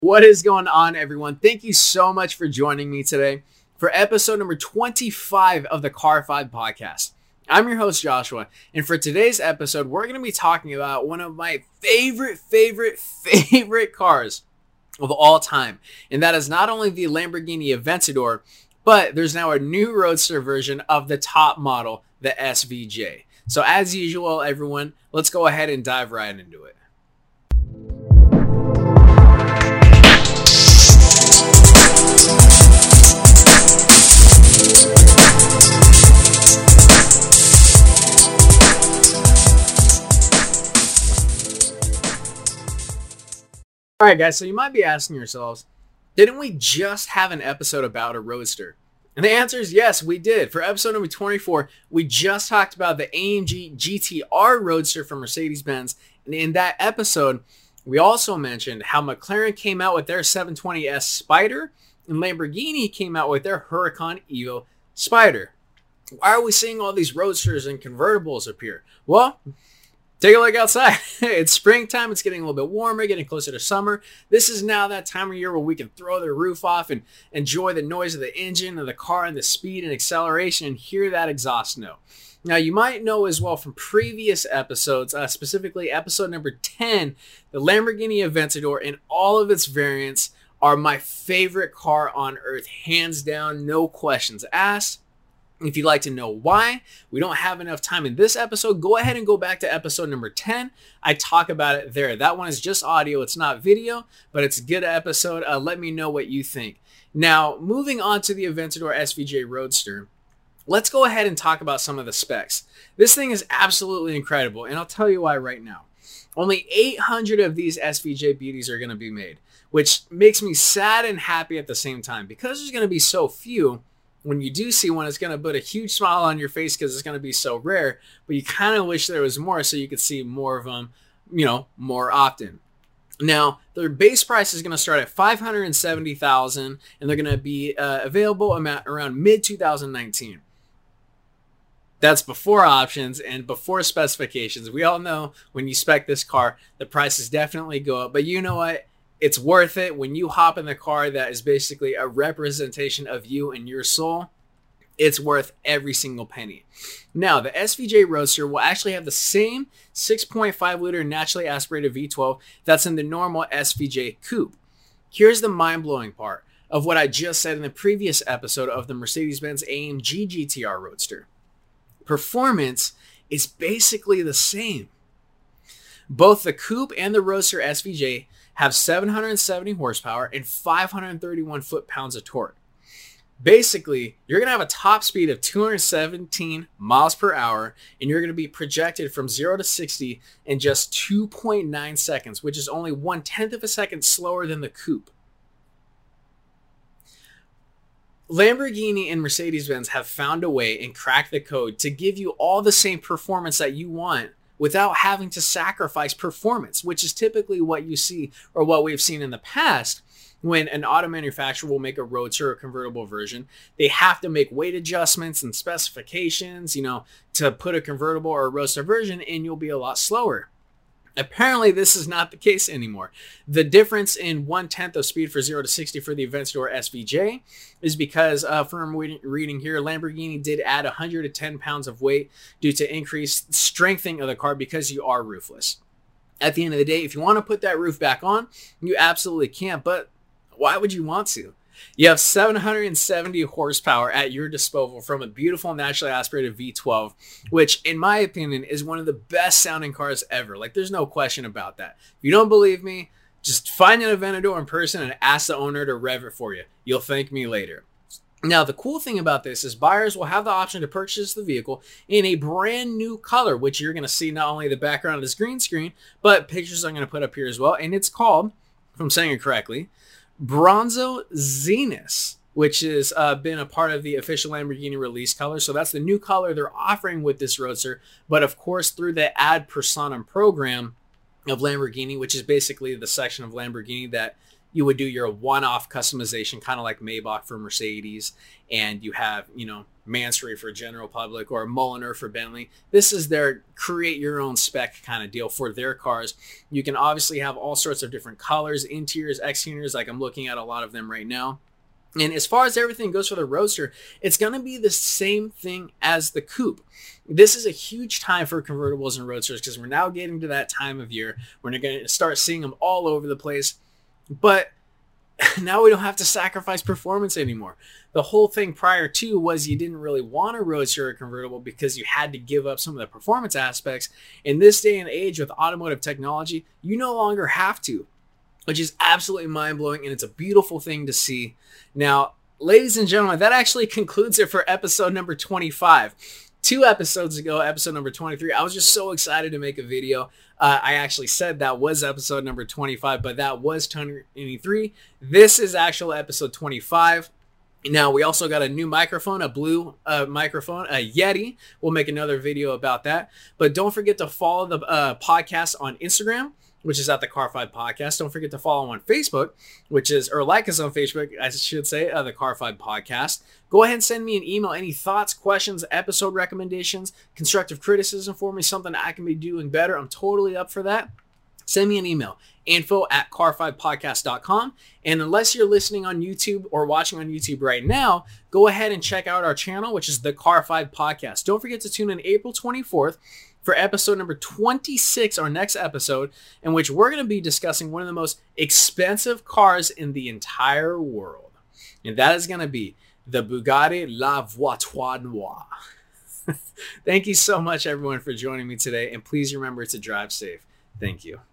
What is going on, everyone? Thank you so much for joining me today for episode number 25 of the Car 5 podcast. I'm your host, Joshua, and for today's episode, we're going to be talking about one of my favorite cars of all time, and that is not only the Lamborghini Aventador, but there's now a new roadster version of the top model, the SVJ. So as usual, everyone, let's go ahead and dive right into it. All right, guys, so you might be asking yourselves, didn't we just have an episode about a roadster? And the answer is yes, we did. For episode number 24, we just talked about the AMG GTR Roadster from Mercedes-Benz. And in that episode, we also mentioned how McLaren came out with their 720S Spider and Lamborghini came out with their Huracan Evo Spider. Why are we seeing all these roadsters and convertibles appear? Well, take a look outside. It's springtime. It's getting a little bit warmer, getting closer to summer. This is now that time of year where we can throw the roof off and enjoy the noise of the engine of the car and the speed and acceleration and hear that exhaust note. Now, you might know as well from previous episodes, specifically episode number 10, the Lamborghini Aventador and all of its variants are my favorite car on earth. Hands down, no questions asked. If you'd like to know why we don't have enough time in this episode, go ahead and go back to episode number 10. I talk about it there. That one is just audio. It's not video, but it's a good episode. Let me know what you think. Now, moving on to the Aventador SVJ Roadster, let's go ahead and talk about some of the specs. This thing is absolutely incredible, and I'll tell you why right now. Only 800 of these SVJ beauties are going to be made, which makes me sad and happy at the same time. Because there's going to be so few, when you do see one, it's going to put a huge smile on your face because it's going to be so rare, but you kind of wish there was more so you could see more of them, more often. Now, their base price is going to start at $570,000, and they're going to be available around mid-2019. That's before options and before specifications. We all know when you spec this car, the prices definitely go up, but you know what? It's worth it when you hop in the car that is basically a representation of you and your soul. It's worth every single penny. Now, the SVJ Roadster will actually have the same 6.5 liter naturally aspirated V12 that's in the normal SVJ Coupe. Here's the mind-blowing part of what I just said in the previous episode of the Mercedes-Benz AMG GTR Roadster. Performance is basically the same. Both the Coupe and the Roadster SVJ have 770 horsepower and 531 foot-pounds of torque. Basically, you're going to have a top speed of 217 miles per hour, and you're going to be projected from 0 to 60 in just 2.9 seconds, which is only 1/10 of a second slower than the Coupe. Lamborghini and Mercedes-Benz have found a way and cracked the code to give you all the same performance that you want without having to sacrifice performance, which is typically what you see or what we've seen in the past when an auto manufacturer will make a roadster or convertible version. They have to make weight adjustments and specifications, to put a convertible or a roadster version, and you'll be a lot slower. Apparently, this is not the case anymore. The difference in 1/10 of speed for 0 to 60 for the Aventador SVJ is because, from reading here, Lamborghini did add 110 pounds of weight due to increased strengthening of the car because you are roofless. At the end of the day, if you want to put that roof back on, you absolutely can, but why would you want to? You have 770 horsepower at your disposal from a beautiful naturally aspirated V12, which in my opinion is one of the best sounding cars ever. Like, there's no question about that. If you don't believe me, just find an Aventador in person and ask the owner to rev it for you. You'll thank me later. Now, the cool thing about this is buyers will have the option to purchase the vehicle in a brand new color, which you're going to see not only the background of this green screen, but pictures I'm going to put up here as well. And it's called, if I'm saying it correctly, Bronzo Zenith, which has been a part of the official Lamborghini release color. So that's the new color they're offering with this Roadster. But of course, through the Ad Personam program of Lamborghini, which is basically the section of Lamborghini that you would do your one-off customization, kind of like Maybach for Mercedes. And you have, Mansory for general public or Mulliner for Bentley. This is their create your own spec kind of deal for their cars. You can obviously have all sorts of different colors, interiors, exteriors, like I'm looking at a lot of them right now. And as far as everything goes for the Roadster, it's going to be the same thing as the Coupe. This is a huge time for convertibles and Roadsters because we're now getting to that time of year when you're going to start seeing them all over the place. But now we don't have to sacrifice performance anymore. The whole thing prior to was you didn't really want a Roadster or convertible because you had to give up some of the performance aspects. In this day and age with automotive technology, you no longer have to, which is absolutely mind-blowing, and it's a beautiful thing to see. Now, ladies and gentlemen, that actually concludes it for episode number 25. 2 episodes ago, episode number 23, I was just so excited to make a video. I actually said that was episode number 25, but that was 23. This is actual episode 25. Now, we also got a new microphone, a blue microphone, a Yeti. We'll make another video about that. But don't forget to follow the podcast on Instagram, which is at the Car 5 Podcast. Don't forget to follow on Facebook, or like us on Facebook, I should say, the Car 5 Podcast. Go ahead and send me an email. Any thoughts, questions, episode recommendations, constructive criticism for me, something I can be doing better. I'm totally up for that. Send me an email, info@car5podcast.com. And unless you're listening on YouTube or watching on YouTube right now, go ahead and check out our channel, which is the Car 5 Podcast. Don't forget to tune in April 24th. For episode number 26, our next episode, in which we're going to be discussing one of the most expensive cars in the entire world. And that is going to be the Bugatti La Voiture Noire. Thank you so much, everyone, for joining me today. And please remember to drive safe. Thank you.